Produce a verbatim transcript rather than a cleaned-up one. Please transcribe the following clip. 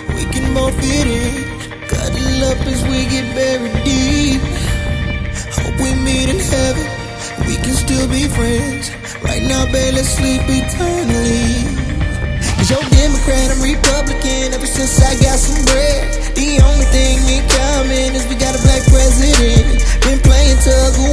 we can both fit in. Cuddle up as we get buried deep. Hope we meet in heaven, we can still be friends. Right now, babe, let's sleep eternally. Cause you're Democrat, I'm Republican. Ever since I got some bread, the only thing in common is we got a black president. Been playing tug